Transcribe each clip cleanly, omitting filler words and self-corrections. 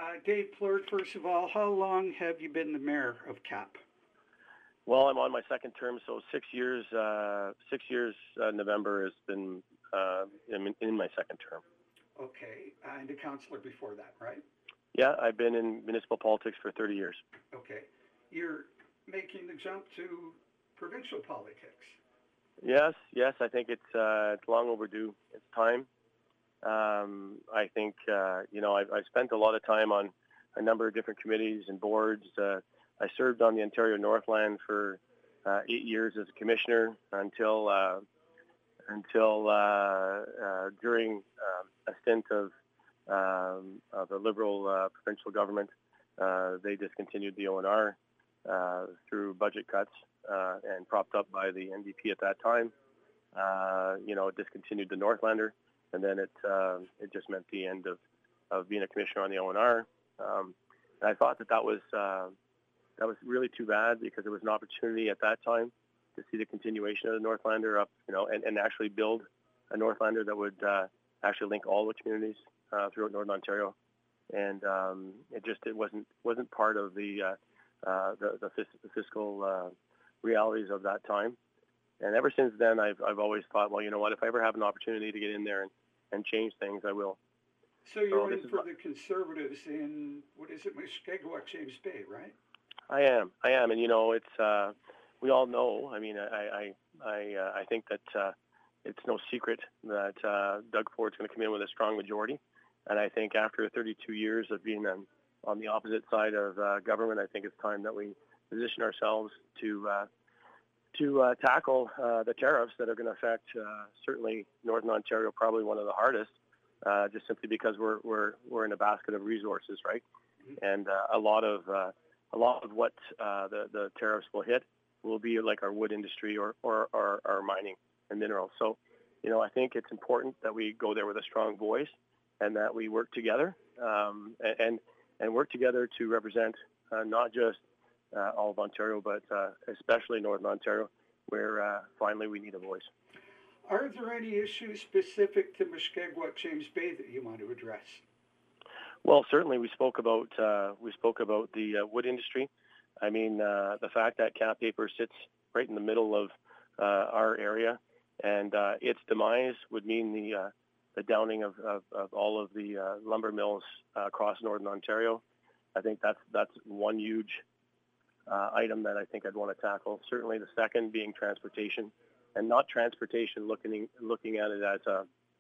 Dave Plurt, first of all, how long have you been the mayor of Cap? Well, I'm on my second term, so 6 years. 6 years. November has been in my second term. Okay, and a councillor before that, right? Yeah, I've been in municipal politics for 30 years. Okay, you're making the jump to provincial politics. Yes. I think it's long overdue. It's time. I think I've spent a lot of time on a number of different committees and boards. I served on the Ontario Northland for 8 years as a commissioner until during a stint of the Liberal provincial government, they discontinued the ONR through budget cuts and propped up by the NDP at that time. It discontinued the Northlander, and then it just meant the end of being a commissioner on the ONR. And I thought that was really too bad, because it was an opportunity at that time to see the continuation of the Northlander up, and actually build a Northlander that would actually link all the communities throughout Northern Ontario. And it wasn't part of the fiscal realities of that time. And ever since then, I've always thought, well, you know what, if I ever have an opportunity to get in there and change things, I will. So you're in for the Conservatives in, what is it, Mushkegowuk, James Bay, right? I am, and it's we all know. I mean, I think that it's no secret that Doug Ford's going to come in with a strong majority, and I think after 32 years of being on the opposite side of government, I think it's time that we position ourselves to tackle the tariffs that are going to affect certainly Northern Ontario, probably one of the hardest, just simply because we're in a basket of resources, right? Mm-hmm. And a lot of what the tariffs will hit will be like our wood industry or our mining and minerals. So, I think it's important that we go there with a strong voice, and that we work together and work together to represent not just all of Ontario, but especially Northern Ontario, where finally we need a voice. Are there any issues specific to Mushkegowuk, James Bay that you want to address? Well, certainly we spoke about the wood industry. I mean, the fact that Cap Paper sits right in the middle of our area, and its demise would mean the downing of all of the lumber mills across Northern Ontario. I think that's one huge item that I think I'd want to tackle. Certainly, the second being transportation, and not transportation looking at it as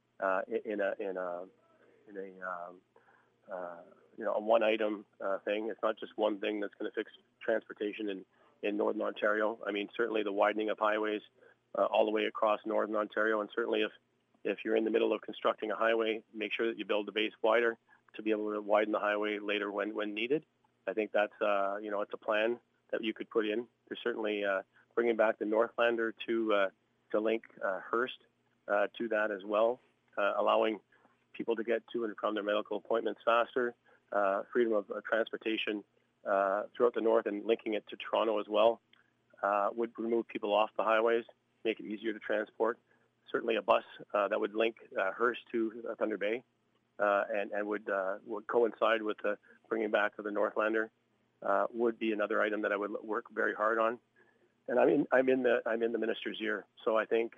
a one item thing. It's not just one thing that's going to fix transportation in Northern Ontario. I mean, certainly the widening of highways all the way across Northern Ontario, and certainly if you're in the middle of constructing a highway, make sure that you build the base wider to be able to widen the highway later when needed. I think that's it's a plan that you could put in. There's certainly bringing back the Northlander to link Hearst to that as well, allowing people to get to and from their medical appointments faster, freedom of transportation throughout the north, and linking it to Toronto as well would remove people off the highways, make it easier to transport. Certainly a bus that would link Hearst to Thunder Bay and would coincide with the bringing back of the Northlander would be another item that I would work very hard on. And I'm in the minister's ear, so I think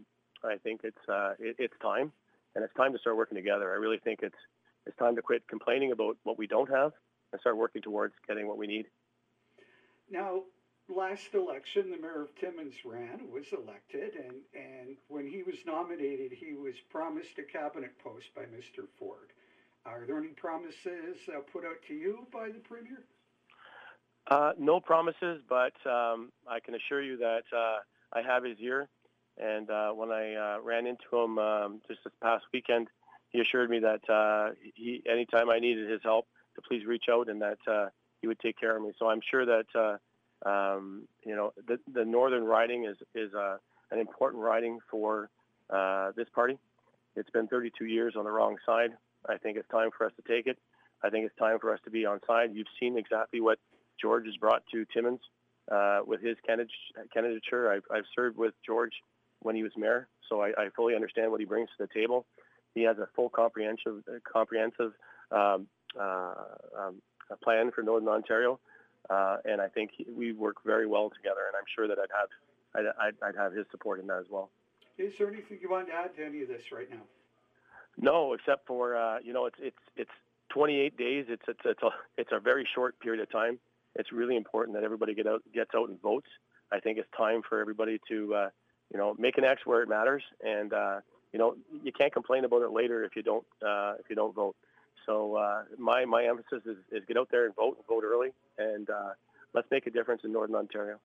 it's time, and it's time to start working together. I really think it's time to quit complaining about what we don't have and start working towards getting what we need. Now, last election, the mayor of Timmins was elected, and when he was nominated, he was promised a cabinet post by Mr. Ford. Are there any promises put out to you by the Premier? No promises, but I can assure you that I have his ear. And when I ran into him just this past weekend, he assured me that anytime I needed his help, to please reach out, and that he would take care of me. So I'm sure that the northern riding is an important riding for this party. It's been 32 years on the wrong side. I think it's time for us to take it. I think it's time for us to be on side. You've seen exactly what George has brought to Timmins with his candidature. I've served with George when he was mayor, so I fully understand what he brings to the table. He has a full comprehensive plan for Northern Ontario, and I think we work very well together. And I'm sure that I'd have his support in that as well. Is there anything you want to add to any of this right now? No, except for it's 28 days. It's a very short period of time. It's really important that everybody gets out and votes. I think it's time for everybody to make an X where it matters, and you can't complain about it later if you don't vote. So my emphasis is get out there and vote early, and let's make a difference in Northern Ontario.